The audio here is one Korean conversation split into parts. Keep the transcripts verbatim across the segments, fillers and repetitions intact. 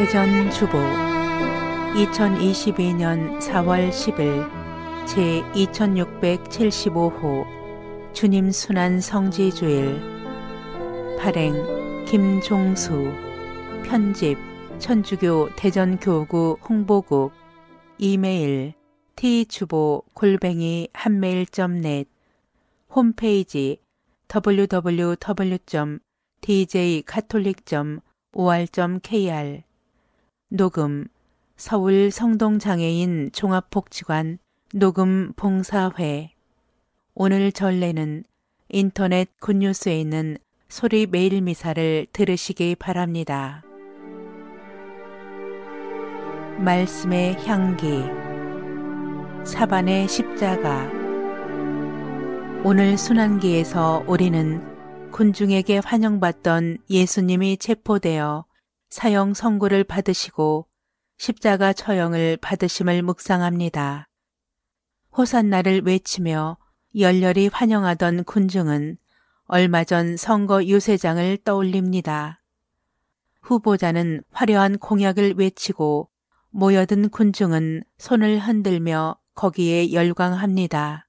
대전 주보 이천이십이 년 사월 십일 제이천육백칠십오 호 주님 순환 성지주일. 발행 김종수. 편집 천주교 대전교구 홍보국. 이메일 t주보 골뱅이 한메일 닷 넷. 홈페이지 더블유 더블유 더블유 점 디제이카톨릭 점 오알 점 케이알. 녹음 서울 성동장애인 종합복지관 녹음봉사회. 오늘 전례는 인터넷 굿뉴스에 있는 소리 메일 미사를 들으시기 바랍니다. 말씀의 향기. 사반의 십자가. 오늘 순환기에서 우리는 군중에게 환영받던 예수님이 체포되어 사형 선고를 받으시고 십자가 처형을 받으심을 묵상합니다. 호산나를 외치며 열렬히 환영하던 군중은 얼마 전 선거 유세장을 떠올립니다. 후보자는 화려한 공약을 외치고 모여든 군중은 손을 흔들며 거기에 열광합니다.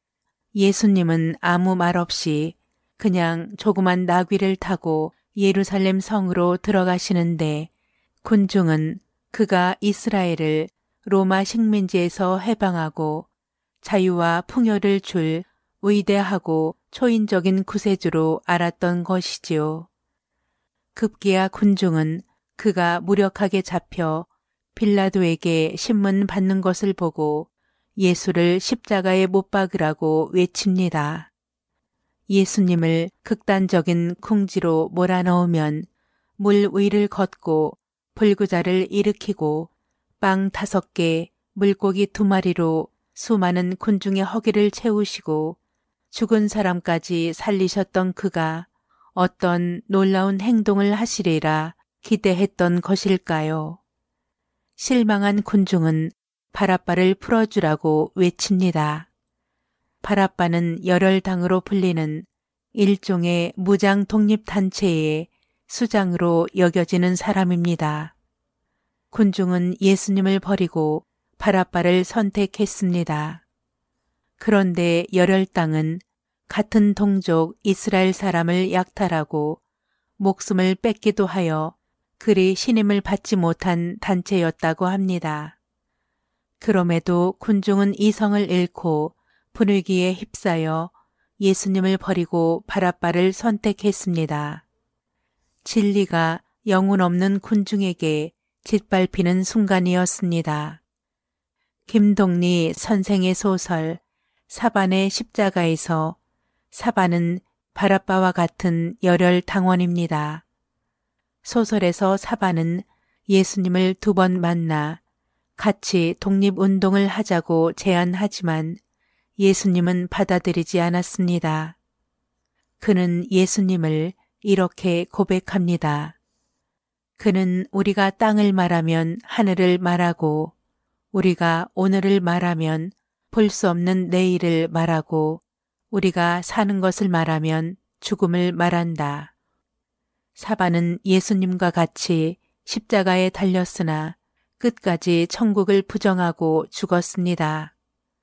예수님은 아무 말 없이 그냥 조그만 나귀를 타고 예루살렘 성으로 들어가시는데 군중은 그가 이스라엘을 로마 식민지에서 해방하고 자유와 풍요를 줄 위대하고 초인적인 구세주로 알았던 것이지요. 급기야 군중은 그가 무력하게 잡혀 빌라도에게 신문 받는 것을 보고 예수를 십자가에 못 박으라고 외칩니다. 예수님을 극단적인 궁지로 몰아넣으면 물 위를 걷고 불구자를 일으키고 빵 다섯 개, 물고기 두 마리로 수많은 군중의 허기를 채우시고 죽은 사람까지 살리셨던 그가 어떤 놀라운 행동을 하시리라 기대했던 것일까요? 실망한 군중은 바라바를 풀어주라고 외칩니다. 바라바는 열혈당으로 불리는 일종의 무장 독립단체의 수장으로 여겨지는 사람입니다. 군중은 예수님을 버리고 바라바를 선택했습니다. 그런데 열혈당은 같은 동족 이스라엘 사람을 약탈하고 목숨을 뺏기도 하여 그리 신임을 받지 못한 단체였다고 합니다. 그럼에도 군중은 이성을 잃고 분위기에 휩싸여 예수님을 버리고 바라바를 선택했습니다. 진리가 영혼 없는 군중에게 짓밟히는 순간이었습니다. 김동리 선생의 소설 사반의 십자가에서 사반은 바라바와 같은 열혈 당원입니다. 소설에서 사반은 예수님을 두 번 만나 같이 독립운동을 하자고 제안하지만 예수님은 받아들이지 않았습니다. 그는 예수님을 이렇게 고백합니다. 그는 우리가 땅을 말하면 하늘을 말하고 우리가 오늘을 말하면 볼 수 없는 내일을 말하고 우리가 사는 것을 말하면 죽음을 말한다. 사반은 예수님과 같이 십자가에 달렸으나 끝까지 천국을 부정하고 죽었습니다.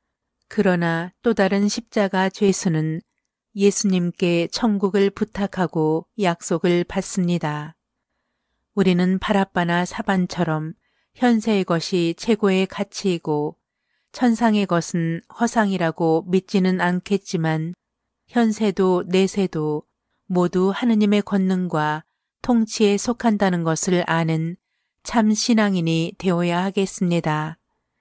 그러나 또 다른 십자가 죄수는 예수님께 천국을 부탁하고 약속을 받습니다. 우리는 바라바나 사반처럼 현세의 것이 최고의 가치이고 천상의 것은 허상이라고 믿지는 않겠지만 현세도 내세도 모두 하느님의 권능과 통치에 속한다는 것을 아는 참 신앙인이 되어야 하겠습니다.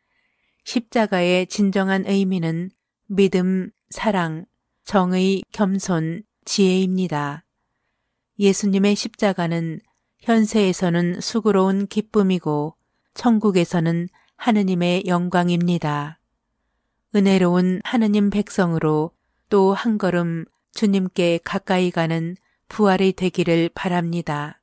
십자가의 진정한 의미는 믿음, 사랑, 정의, 겸손, 지혜입니다. 예수님의 십자가는 현세에서는 수고로운 기쁨이고 천국에서는 하느님의 영광입니다. 은혜로운 하느님 백성으로 또 한 걸음 주님께 가까이 가는 부활이 되기를 바랍니다.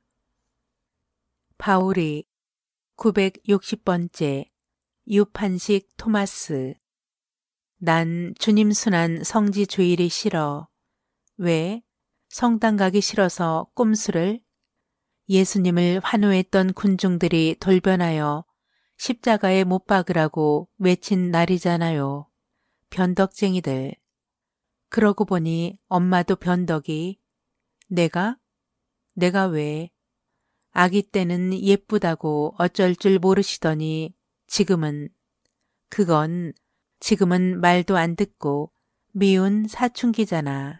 바울이 구백육십 번째 유판식 토마스. 난 주님 순환 성지 주일이 싫어. 왜? 성당 가기 싫어서 꼼수를? 예수님을 환호했던 군중들이 돌변하여 십자가에 못 박으라고 외친 날이잖아요. 변덕쟁이들. 그러고 보니 엄마도 변덕이 내가? 내가 왜? 아기 때는 예쁘다고 어쩔 줄 모르시더니 지금은 그건 지금은 말도 안 듣고 미운 사춘기잖아.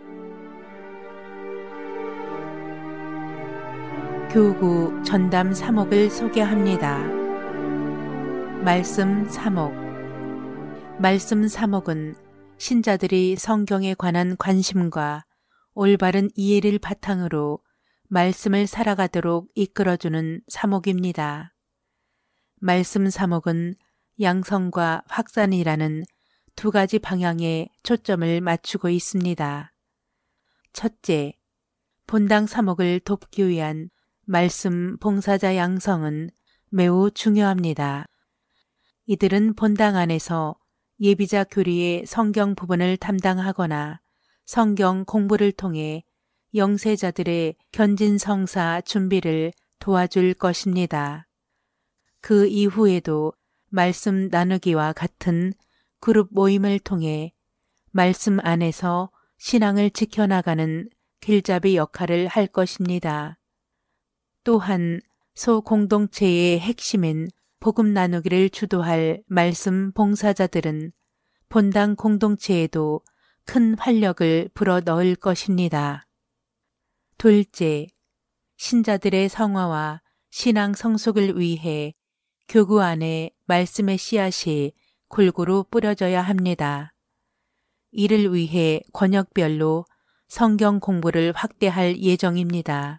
교구 전담 사목을 소개합니다. 말씀 사목. 말씀 사목은 신자들이 성경에 관한 관심과 올바른 이해를 바탕으로 말씀을 살아가도록 이끌어주는 사목입니다. 말씀 사목은 양성과 확산이라는 두 가지 방향에 초점을 맞추고 있습니다. 첫째, 본당 사목을 돕기 위한 말씀 봉사자 양성은 매우 중요합니다. 이들은 본당 안에서 예비자 교리의 성경 부분을 담당하거나 성경 공부를 통해 영세자들의 견진성사 준비를 도와줄 것입니다. 그 이후에도 말씀 나누기와 같은 그룹 모임을 통해 말씀 안에서 신앙을 지켜나가는 길잡이 역할을 할 것입니다. 또한 소공동체의 핵심인 복음 나누기를 주도할 말씀 봉사자들은 본당 공동체에도 큰 활력을 불어넣을 것입니다. 둘째, 신자들의 성화와 신앙 성숙을 위해 교구 안에 말씀의 씨앗이 골고루 뿌려져야 합니다. 이를 위해 권역별로 성경 공부를 확대할 예정입니다.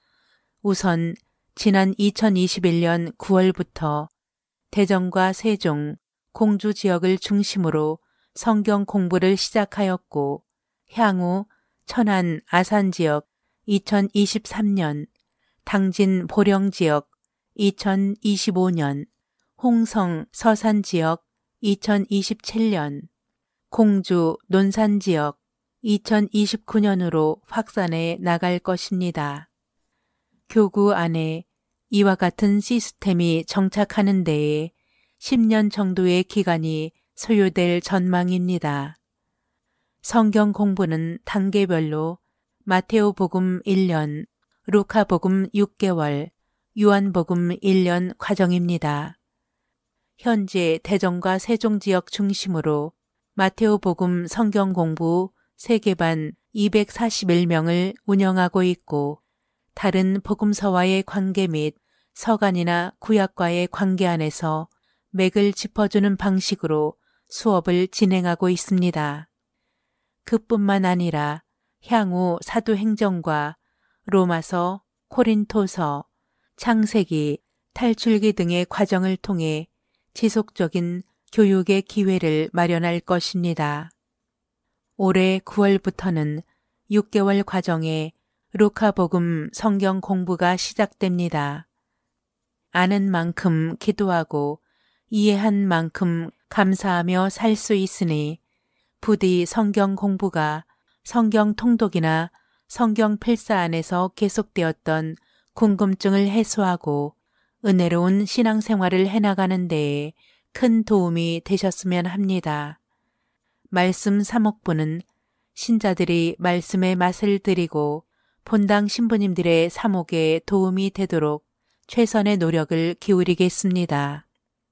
우선 지난 이천이십일 년 구월부터 대전과 세종, 공주 지역을 중심으로 성경 공부를 시작하였고 향후 천안, 아산 지역 이천이십삼 년, 당진, 보령 지역 이천이십오 년, 홍성, 서산 지역 이천이십칠 년, 공주, 논산 지역 이천이십구 년으로 확산해 나갈 것입니다. 교구 안에 이와 같은 시스템이 정착하는 데에 십 년 정도의 기간이 소요될 전망입니다. 성경 공부는 단계별로 마테오복음 일 년, 루카복음 육 개월, 요한복음 일 년 과정입니다. 현재 대전과 세종 지역 중심으로 마테오복음 성경 공부 세계반 이백사십일 명을 운영하고 있고 다른 복음서와의 관계 및 서간이나 구약과의 관계 안에서 맥을 짚어주는 방식으로 수업을 진행하고 있습니다. 그뿐만 아니라 향후 사도행전과 로마서, 코린토서, 창세기, 탈출기 등의 과정을 통해 지속적인 교육의 기회를 마련할 것입니다. 올해 구월부터는 육 개월 과정에 루카복음 성경 공부가 시작됩니다. 아는 만큼 기도하고 이해한 만큼 감사하며 살 수 있으니 부디 성경 공부가 성경 통독이나 성경 필사 안에서 계속되었던 궁금증을 해소하고 은혜로운 신앙생활을 해나가는 데에 큰 도움이 되셨으면 합니다. 말씀 사목부는 신자들이 말씀의 맛을 들이고 본당 신부님들의 사목에 도움이 되도록 최선의 노력을 기울이겠습니다.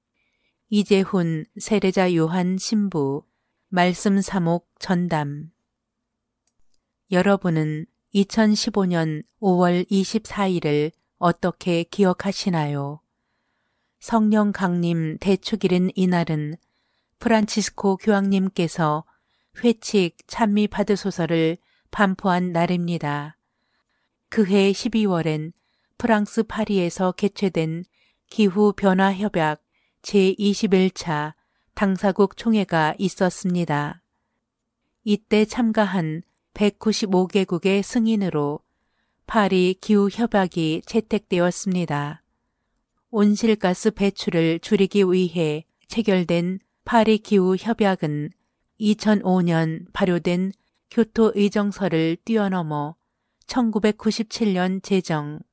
이재훈 세례자 요한 신부 말씀 사목 전담. 여러분은 이천십오 년 오월 이십사일을 어떻게 기억하시나요? 성령 강림 대축일인 이날은 프란치스코 교황님께서 회칙 찬미 받으소서를 반포한 날입니다. 그해 십이월엔 프랑스 파리에서 개최된 기후변화협약 제이십일 차 당사국 총회가 있었습니다. 이때 참가한 백구십오 개국의 승인으로 파리 기후협약이 채택되었습니다. 온실가스 배출을 줄이기 위해 체결된 파리 기후협약은 이천오 년 발효된 교토 의정서를 뛰어넘어 천구백구십칠 년 제정,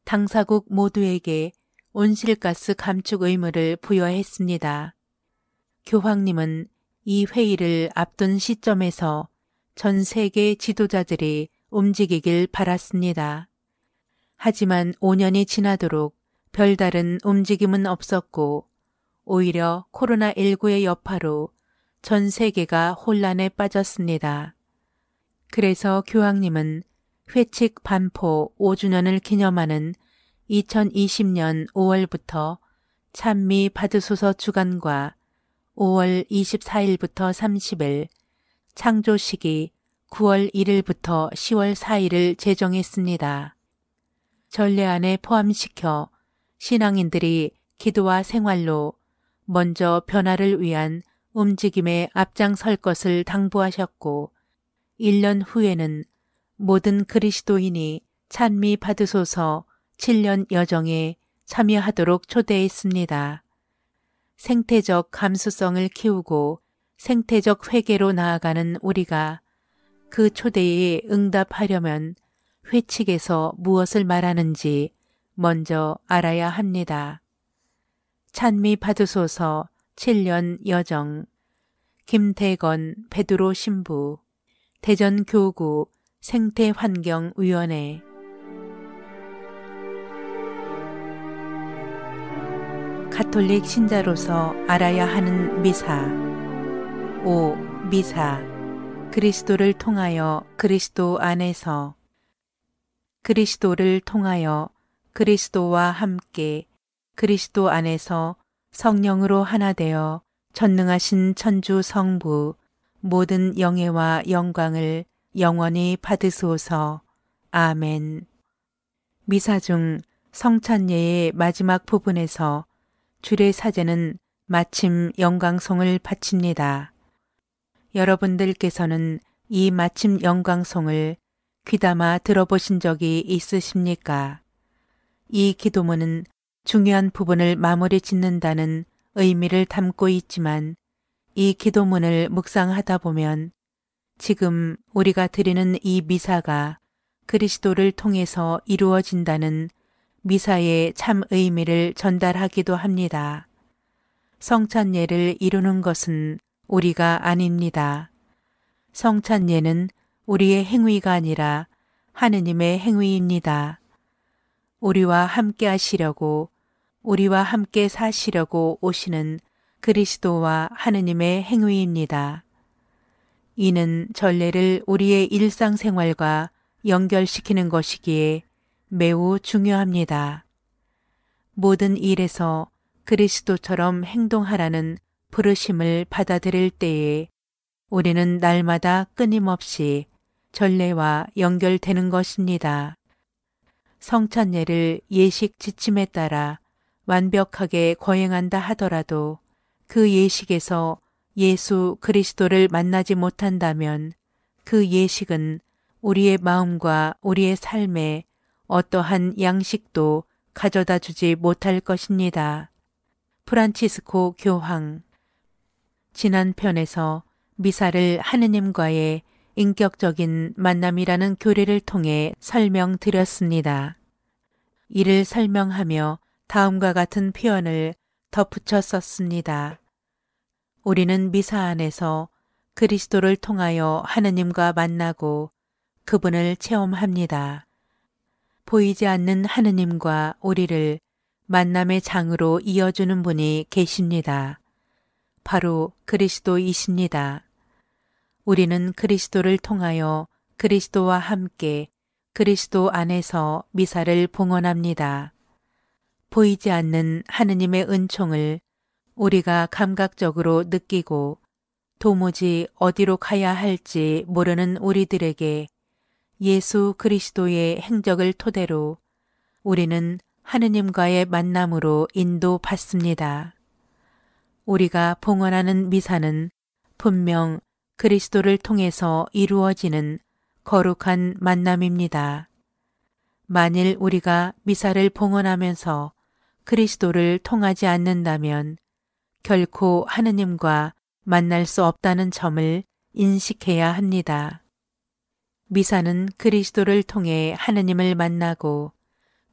당사국 모두에게 온실가스 감축 의무를 부여했습니다. 교황님은 이 회의를 앞둔 시점에서 전 세계 지도자들이 움직이길 바랐습니다. 하지만 오 년이 지나도록 별다른 움직임은 없었고 오히려 코로나십구의 여파로 전 세계가 혼란에 빠졌습니다. 그래서 교황님은 회칙 반포 오 주년을 기념하는 이천이십 년 오월부터 찬미 받으소서 주간과 오월 이십사일부터 삼십일, 창조식이 구월 일일부터 시월 사일을 제정했습니다. 전례 안에 포함시켜 신앙인들이 기도와 생활로 먼저 변화를 위한 움직임에 앞장설 것을 당부하셨고 일 년 후에는 모든 그리스도인이 찬미 받으소서 칠 년 여정에 참여하도록 초대했습니다. 생태적 감수성을 키우고 생태적 회개로 나아가는 우리가 그 초대에 응답하려면 회칙에서 무엇을 말하는지 먼저 알아야 합니다. 찬미 받으소서 칠 년 여정 김태건 베드로 신부 대전교구 생태환경위원회 가톨릭 신자로서 알아야 하는 미사 오. 미사 그리스도를 통하여 그리스도 안에서 그리스도를 통하여 그리스도와 함께 그리스도 안에서 성령으로 하나 되어 전능하신 천주 성부 모든 영예와 영광을 영원히 받으소서. 아멘. 미사 중 성찬예의 마지막 부분에서 주례사제는 마침 영광송을 바칩니다. 여러분들께서는 이 마침 영광송을 귀담아 들어보신 적이 있으십니까? 이 기도문은 중요한 부분을 마무리 짓는다는 의미를 담고 있지만 이 기도문을 묵상하다 보면 지금 우리가 드리는 이 미사가 그리스도를 통해서 이루어진다는 미사의 참 의미를 전달하기도 합니다. 성찬예를 이루는 것은 우리가 아닙니다. 성찬예는 우리의 행위가 아니라 하느님의 행위입니다. 우리와 함께 하시려고 우리와 함께 사시려고 오시는 그리스도와 하느님의 행위입니다. 이는 전례를 우리의 일상생활과 연결시키는 것이기에 매우 중요합니다. 모든 일에서 그리스도처럼 행동하라는 부르심을 받아들일 때에 우리는 날마다 끊임없이 전례와 연결되는 것입니다. 성찬예를 예식 지침에 따라 완벽하게 거행한다 하더라도 그 예식에서 예수 그리스도를 만나지 못한다면 그 예식은 우리의 마음과 우리의 삶에 어떠한 양식도 가져다 주지 못할 것입니다. 프란치스코 교황 지난 편에서 미사를 하느님과의 인격적인 만남이라는 교리를 통해 설명드렸습니다. 이를 설명하며 다음과 같은 표현을 덧붙여 썼습니다. 우리는 미사 안에서 그리스도를 통하여 하느님과 만나고 그분을 체험합니다. 보이지 않는 하느님과 우리를 만남의 장으로 이어주는 분이 계십니다. 바로 그리스도이십니다. 우리는 그리스도를 통하여 그리스도와 함께 그리스도 안에서 미사를 봉헌합니다. 보이지 않는 하느님의 은총을 우리가 감각적으로 느끼고 도무지 어디로 가야 할지 모르는 우리들에게 예수 그리스도의 행적을 토대로 우리는 하느님과의 만남으로 인도받습니다. 우리가 봉헌하는 미사는 분명 그리스도를 통해서 이루어지는 거룩한 만남입니다. 만일 우리가 미사를 봉헌하면서 그리스도를 통하지 않는다면 결코 하느님과 만날 수 없다는 점을 인식해야 합니다. 미사는 그리스도를 통해 하느님을 만나고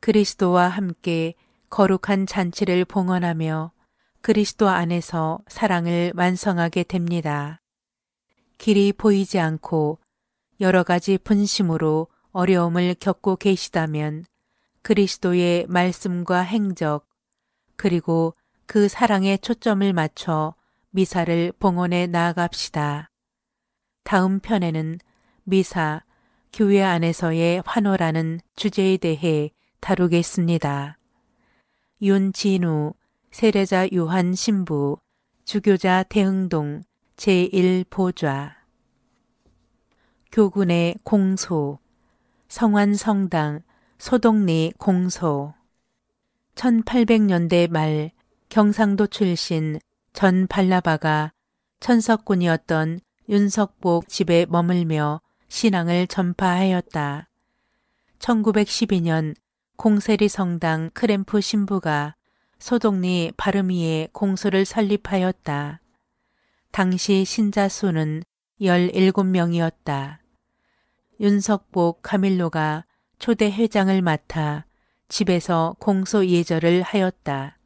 그리스도와 함께 거룩한 잔치를 봉헌하며 그리스도 안에서 사랑을 완성하게 됩니다. 길이 보이지 않고 여러 가지 분심으로 어려움을 겪고 계시다면 그리스도의 말씀과 행적 그리고 그 사랑에 초점을 맞춰 미사를 봉헌해 나아갑시다. 다음 편에는 미사, 교회 안에서의 환호라는 주제에 대해 다루겠습니다. 윤진우, 세례자 요한 신부, 주교자 대흥동 제일 보좌 교군의 공소, 성완성당, 소독리 공소 천팔백 년대 말 경상도 출신 전 발라바가 천석군이었던 윤석복 집에 머물며 신앙을 전파하였다. 천구백십이 년 공세리 성당 크램프 신부가 소독리 바르미에 공소를 설립하였다. 당시 신자 수는 열일곱 명이었다. 윤석복 가밀로가 초대 회장을 맡아 집에서 공소 예절을 하였다.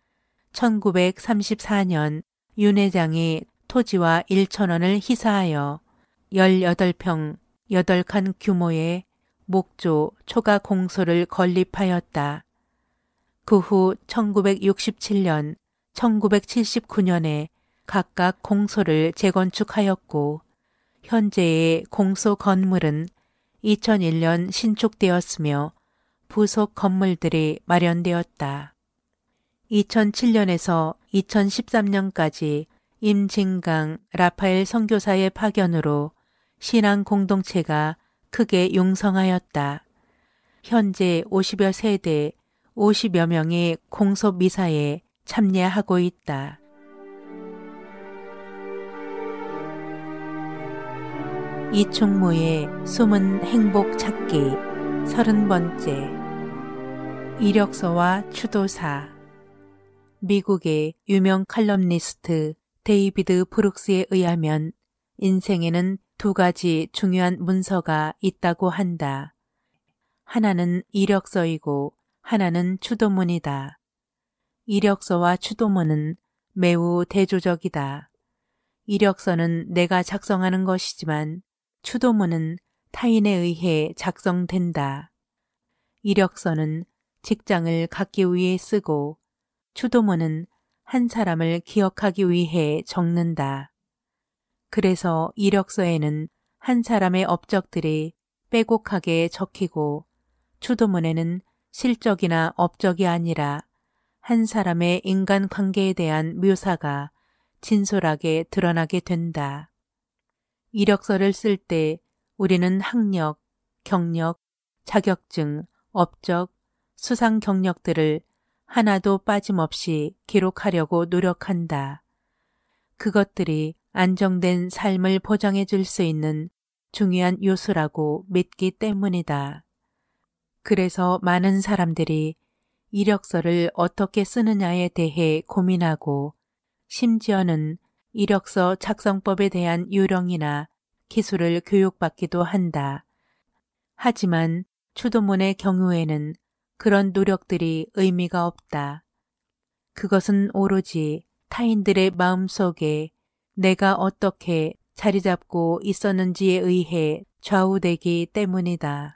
천구백삼십사 년 윤 회장이 토지와 일천 원을 희사하여 열여덟 평 여덟 칸 규모의 목조 초가 공소를 건립하였다. 그 후 천구백육십칠 년, 천구백칠십구 년에 각각 공소를 재건축하였고 현재의 공소 건물은 이천일 년 신축되었으며 부속 건물들이 마련되었다. 이천칠 년에서 이천십삼 년까지 임진강 라파엘 선교사의 파견으로 신앙 공동체가 크게 융성하였다. 현재 오십여 세대 오십여 명의 공소 미사에 참여하고 있다. 이충무의 숨은 행복 찾기 서른 번째 이력서와 추도사 미국의 유명 칼럼니스트 데이비드 브룩스에 의하면 인생에는 두 가지 중요한 문서가 있다고 한다. 하나는 이력서이고 하나는 추도문이다. 이력서와 추도문은 매우 대조적이다. 이력서는 내가 작성하는 것이지만 추도문은 타인에 의해 작성된다. 이력서는 직장을 갖기 위해 쓰고 추도문은 한 사람을 기억하기 위해 적는다. 그래서 이력서에는 한 사람의 업적들이 빼곡하게 적히고 추도문에는 실적이나 업적이 아니라 한 사람의 인간관계에 대한 묘사가 진솔하게 드러나게 된다. 이력서를 쓸 때 우리는 학력, 경력, 자격증, 업적, 수상 경력들을 하나도 빠짐없이 기록하려고 노력한다. 그것들이 안정된 삶을 보장해 줄 수 있는 중요한 요소라고 믿기 때문이다. 그래서 많은 사람들이 이력서를 어떻게 쓰느냐에 대해 고민하고 심지어는 이력서 작성법에 대한 요령이나 기술을 교육받기도 한다. 하지만 추도문의 경우에는 그런 노력들이 의미가 없다. 그것은 오로지 타인들의 마음속에 내가 어떻게 자리 잡고 있었는지에 의해 좌우되기 때문이다.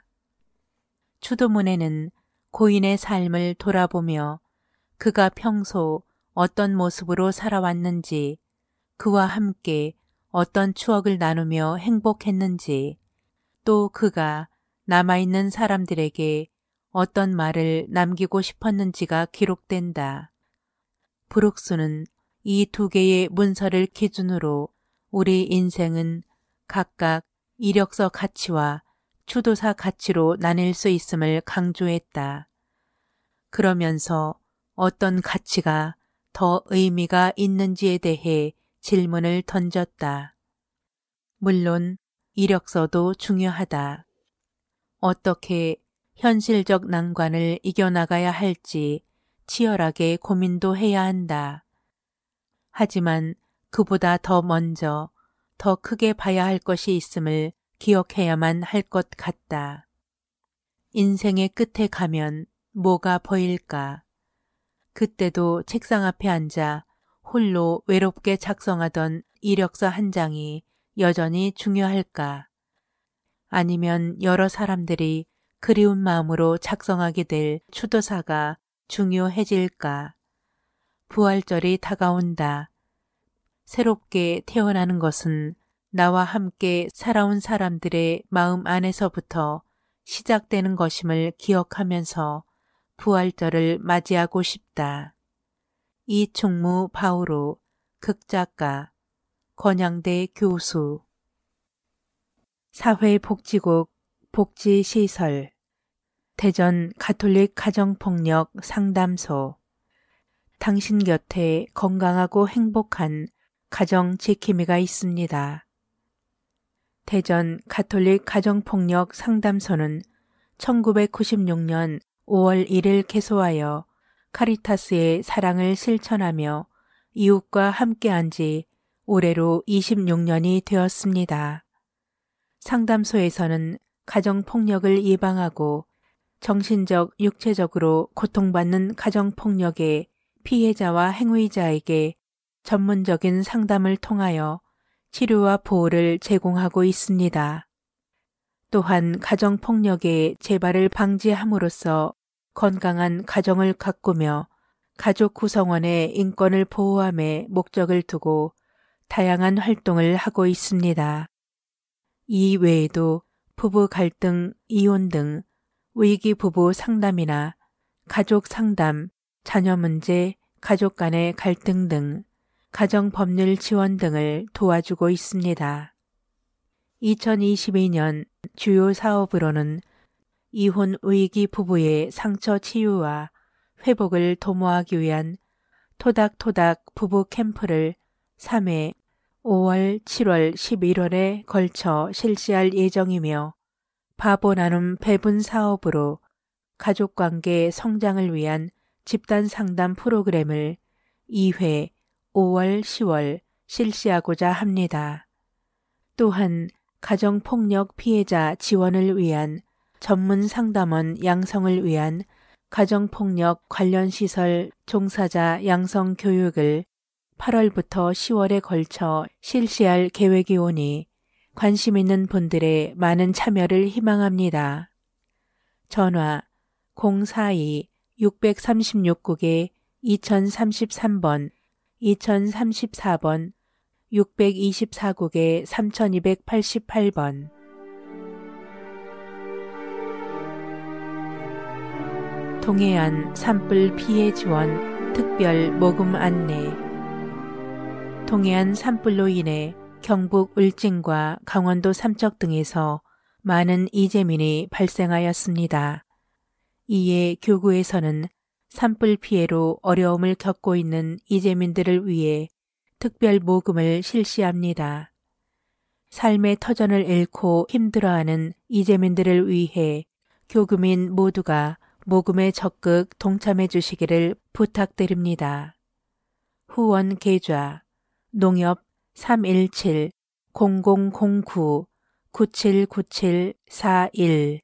추도문에는 고인의 삶을 돌아보며 그가 평소 어떤 모습으로 살아왔는지, 그와 함께 어떤 추억을 나누며 행복했는지, 또 그가 남아있는 사람들에게 어떤 말을 남기고 싶었는지가 기록된다. 브룩스는 이 두 개의 문서를 기준으로 우리 인생은 각각 이력서 가치와 추도사 가치로 나뉠 수 있음을 강조했다. 그러면서 어떤 가치가 더 의미가 있는지에 대해 질문을 던졌다. 물론 이력서도 중요하다. 어떻게 현실적 난관을 이겨나가야 할지 치열하게 고민도 해야 한다. 하지만 그보다 더 먼저 더 크게 봐야 할 것이 있음을 기억해야만 할 것 같다. 인생의 끝에 가면 뭐가 보일까? 그때도 책상 앞에 앉아 홀로 외롭게 작성하던 이력서 한 장이 여전히 중요할까? 아니면 여러 사람들이 그리운 마음으로 작성하게 될 추도사가 중요해질까? 부활절이 다가온다. 새롭게 태어나는 것은 나와 함께 살아온 사람들의 마음 안에서부터 시작되는 것임을 기억하면서 부활절을 맞이하고 싶다. 이충무 바오로, 극작가, 건양대 교수. 사회복지국 복지시설, 대전 가톨릭 가정폭력 상담소. 당신 곁에 건강하고 행복한 가정 지킴이가 있습니다. 대전 가톨릭 가정폭력 상담소는 천구백구십육 년 오월 일일 개소하여 카리타스의 사랑을 실천하며 이웃과 함께한 지 올해로 이십육 년이 되었습니다. 상담소에서는 가정폭력을 예방하고 정신적, 육체적으로 고통받는 가정폭력의 피해자와 행위자에게 전문적인 상담을 통하여 치료와 보호를 제공하고 있습니다. 또한 가정폭력의 재발을 방지함으로써 건강한 가정을 가꾸며 가족 구성원의 인권을 보호함에 목적을 두고 다양한 활동을 하고 있습니다. 이 외에도 부부 갈등, 이혼 등 위기 부부 상담이나 가족 상담, 자녀 문제, 가족 간의 갈등 등 가정법률 지원 등을 도와주고 있습니다. 이천이십이 년 주요 사업으로는 이혼 위기 부부의 상처 치유와 회복을 도모하기 위한 토닥토닥 부부 캠프를 삼 회 오월, 칠월, 십일월에 걸쳐 실시할 예정이며 바보 나눔 배분 사업으로 가족관계 성장을 위한 집단 상담 프로그램을 이 회 오월, 시월 실시하고자 합니다. 또한 가정폭력 피해자 지원을 위한 전문 상담원 양성을 위한 가정폭력 관련 시설 종사자 양성 교육을 팔월부터 시월에 걸쳐 실시할 계획이 오니 관심 있는 분들의 많은 참여를 희망합니다. 전화 공사이 육삼육 국에 이천삼십삼 번, 이천삼십사 번, 육이사 국에 삼이팔팔 번. 동해안 산불 피해 지원 특별 모금 안내. 동해안 산불로 인해 경북 울진과 강원도 삼척 등에서 많은 이재민이 발생하였습니다. 이에 교구에서는 산불 피해로 어려움을 겪고 있는 이재민들을 위해 특별 모금을 실시합니다. 삶의 터전을 잃고 힘들어하는 이재민들을 위해 교구민 모두가 모금에 적극 동참해 주시기를 부탁드립니다. 후원 계좌 농협 삼일칠 공공공구 구칠구칠사일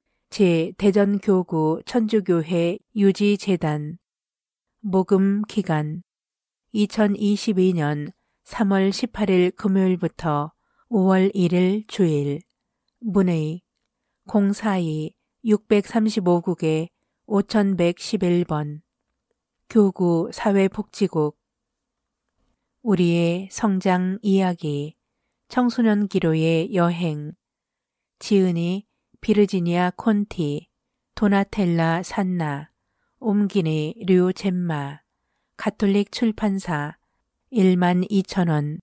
제대전교구 천주교회 유지재단. 모금 기간 이천이십이 년 삼월 십팔일 금요일부터 오월 일일 주일. 문의 공사이 육삼오 국에 오천백십일 번. 교구 사회복지국. 우리의 성장 이야기 청소년 기로의 여행. 지은이 비르지니아 콘티, 도나텔라 산나, 옴기니 류 젬마. 가톨릭 출판사 일만 이천 원.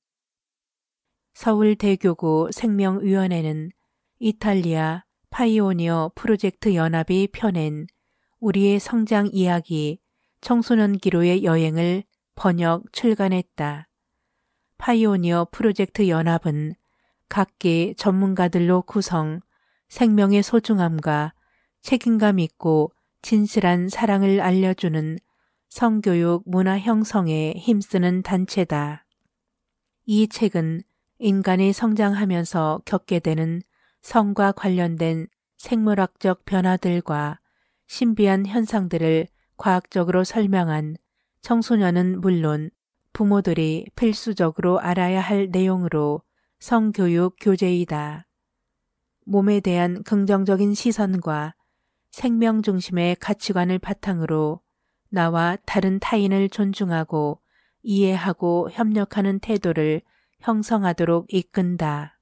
서울대교구 생명위원회는 이탈리아 파이오니어 프로젝트 연합이 펴낸 우리의 성장 이야기 청소년 기로의 여행을 번역 출간했다. 파이오니어 프로젝트 연합은 각계 전문가들로 구성, 생명의 소중함과 책임감 있고 진실한 사랑을 알려주는 성교육 문화 형성에 힘쓰는 단체다. 이 책은 인간이 성장하면서 겪게 되는 성과 관련된 생물학적 변화들과 신비한 현상들을 과학적으로 설명한 청소년은 물론 부모들이 필수적으로 알아야 할 내용으로 성교육 교재이다. 몸에 대한 긍정적인 시선과 생명 중심의 가치관을 바탕으로 나와 다른 타인을 존중하고 이해하고 협력하는 태도를 형성하도록 이끈다.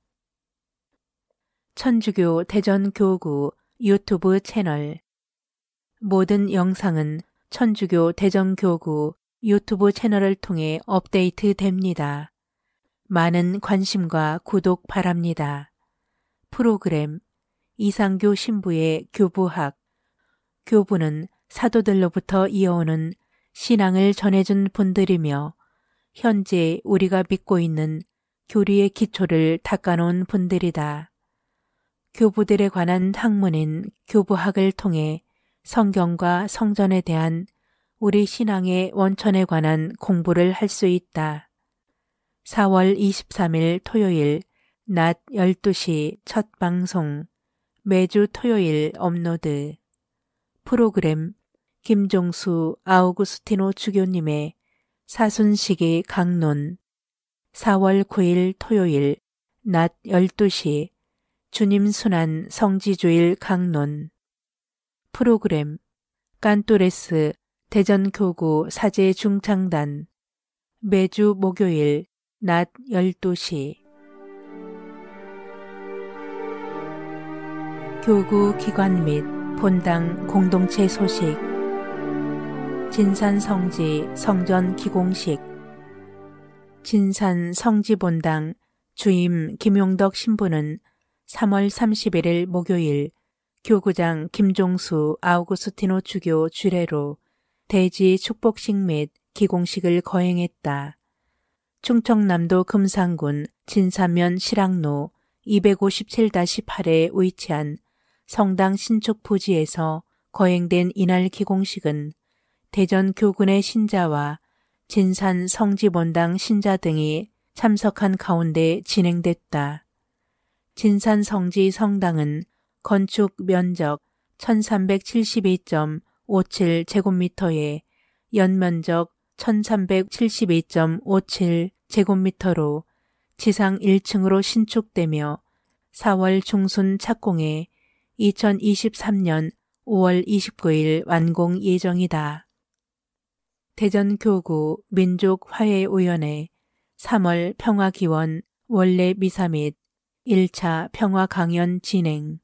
천주교 대전교구 유튜브 채널. 모든 영상은 천주교 대전교구 유튜브 채널을 통해 업데이트됩니다. 많은 관심과 구독 바랍니다. 프로그램 이상교 신부의 교부학. 교부는 사도들로부터 이어오는 신앙을 전해준 분들이며 현재 우리가 믿고 있는 교리의 기초를 닦아놓은 분들이다. 교부들에 관한 학문인 교부학을 통해 성경과 성전에 대한 우리 신앙의 원천에 관한 공부를 할 수 있다. 사월 이십삼일 토요일 낮 열두 시 첫 방송. 매주 토요일 업로드. 프로그램 김종수 아우구스티노 주교님의 사순시기 강론. 사월 구일 토요일 낮 열두 시 주님 순환 성지주일 강론. 프로그램 깐토레스 대전교구 사제 중창단. 매주 목요일 낮 열두 시. 교구 기관 및 본당 공동체 소식. 진산성지 성전 기공식. 진산성지본당 주임 김용덕 신부는 삼월 삼십일일 목요일 교구장 김종수 아우구스티노 주교 주례로 대지 축복식 및 기공식을 거행했다. 충청남도 금산군 진사면 실학로 이백오십칠 팔에 위치한 성당 신축 부지에서 거행된 이날 기공식은 대전 교군의 신자와 진산 성지본당 신자 등이 참석한 가운데 진행됐다. 진산 성지 성당은 건축 면적 천삼백칠십이 점 오칠 제곱미터에 연면적 천삼백칠십이 점 오칠 제곱미터로 지상 일 층으로 신축되며 사월 중순 착공해 이천이십삼년 오월 이십구일 완공 예정이다. 대전교구 민족화해위원회 삼월 평화기원 원래 미사 및 일 차 평화강연 진행.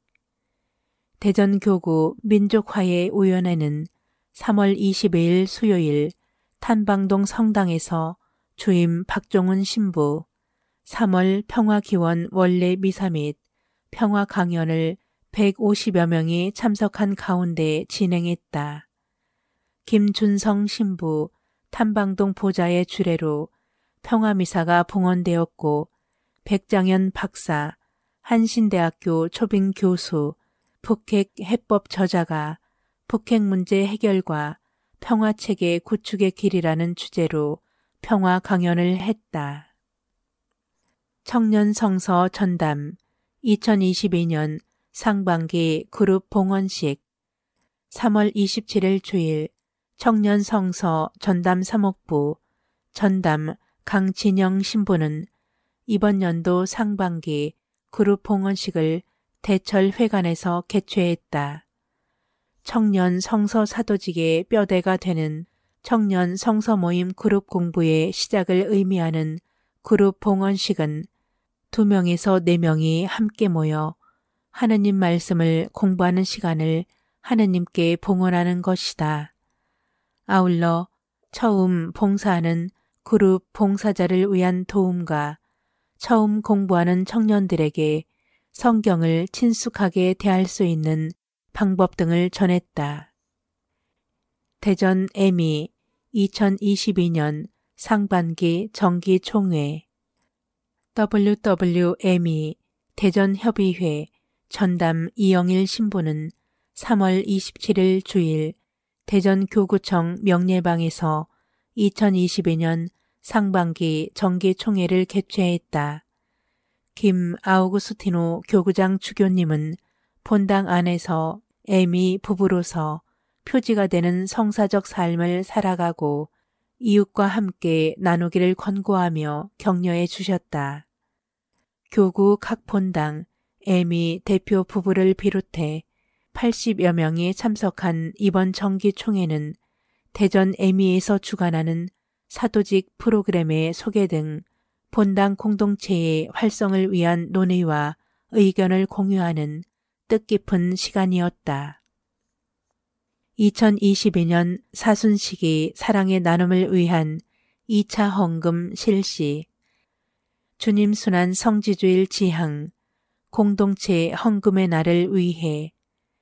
대전교구 민족화해위원회는 삼월 이십이일 수요일 탄방동 성당에서 주임 박종훈 신부, 삼월 평화기원 원래 미사 및 평화강연을 백오십여 명이 참석한 가운데 진행했다. 김준성 신부, 탐방동 보좌의 주례로 평화미사가 봉헌되었고 백장현 박사, 한신대학교 초빙 교수, 북핵 해법 저자가 북핵 문제 해결과 평화체계 구축의 길이라는 주제로 평화 강연을 했다. 청년 성서 전담 이천이십이년 상반기 그룹 봉헌식. 삼월 이십칠일 주일 청년 성서 전담 사목부 전담 강진영 신부는 이번 연도 상반기 그룹 봉헌식을 대철회관에서 개최했다. 청년 성서 사도직의 뼈대가 되는 청년 성서 모임 그룹 공부의 시작을 의미하는 그룹 봉헌식은 두 명에서 네 명이 함께 모여 하느님 말씀을 공부하는 시간을 하느님께 봉헌하는 것이다. 아울러 처음 봉사하는 그룹 봉사자를 위한 도움과 처음 공부하는 청년들에게 성경을 친숙하게 대할 수 있는 방법 등을 전했다. 대전 에미 이천이십이년 상반기 정기총회. 더블유더블유엠이 대전협의회 전담 이영일 신부는 삼월 이십칠일 주일 대전교구청 명례방에서 이천이십이년 상반기 정기총회를 개최했다. 김 아우구스티노 교구장 주교님은 본당 안에서 에미 부부로서 표지가 되는 성사적 삶을 살아가고 이웃과 함께 나누기를 권고하며 격려해 주셨다. 교구 각 본당, 에미 대표 부부를 비롯해 팔십여 명이 참석한 이번 정기총회는 대전 에미에서 주관하는 사도직 프로그램의 소개 등 본당 공동체의 활성을 위한 논의와 의견을 공유하는 뜻깊은 시간이었다. 이천이십이 년 사순식이 사랑의 나눔을 위한 이 차 헌금 실시, 주님 순환 성지주일 지향, 공동체 헌금의 날을 위해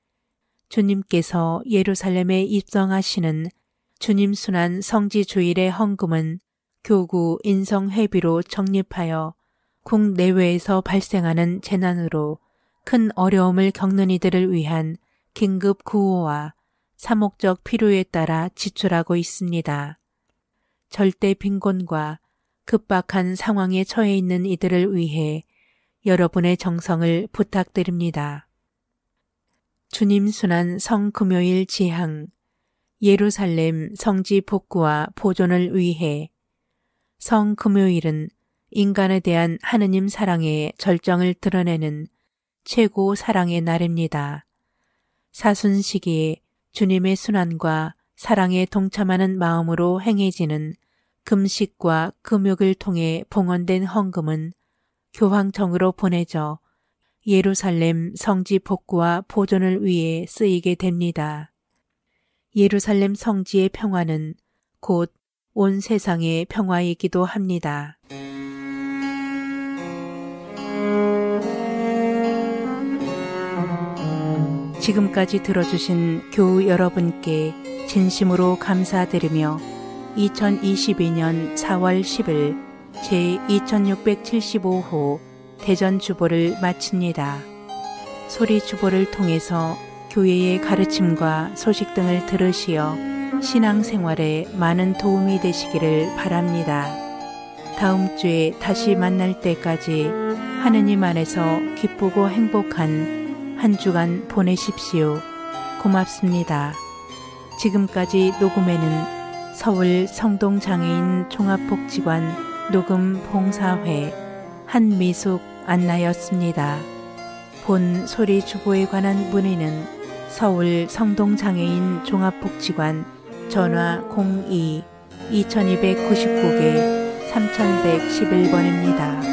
주님께서 예루살렘에 입성하시는 주님 순환 성지주일의 헌금은 교구 인성회비로 적립하여 국내외에서 발생하는 재난으로 큰 어려움을 겪는 이들을 위한 긴급 구호와 사목적 필요에 따라 지출하고 있습니다. 절대 빈곤과 급박한 상황에 처해 있는 이들을 위해 여러분의 정성을 부탁드립니다. 주님 순환 성금요일 지향, 예루살렘 성지 복구와 보존을 위해. 성금요일은 인간에 대한 하느님 사랑의 절정을 드러내는 최고 사랑의 날입니다. 사순시기에 주님의 순환과 사랑에 동참하는 마음으로 행해지는 금식과 금욕을 통해 봉헌된 헌금은 교황청으로 보내져 예루살렘 성지 복구와 보존을 위해 쓰이게 됩니다. 예루살렘 성지의 평화는 곧 온 세상의 평화이기도 합니다. 지금까지 들어주신 교우 여러분께 진심으로 감사드리며 이천이십이 년 사월 십일 제이천육백칠십오 호 대전 주보를 마칩니다. 소리 주보를 통해서 교회의 가르침과 소식 등을 들으시어 신앙생활에 많은 도움이 되시기를 바랍니다. 다음 주에 다시 만날 때까지 하느님 안에서 기쁘고 행복한 한 주간 보내십시오. 고맙습니다. 지금까지 녹음에는 서울 성동장애인 종합복지관 녹음봉사회 한미숙 안나였습니다. 본 소리 주보에 관한 문의는 서울 성동장애인 종합복지관 전화 공이 이천이백구십구 개 삼천백십일 번입니다.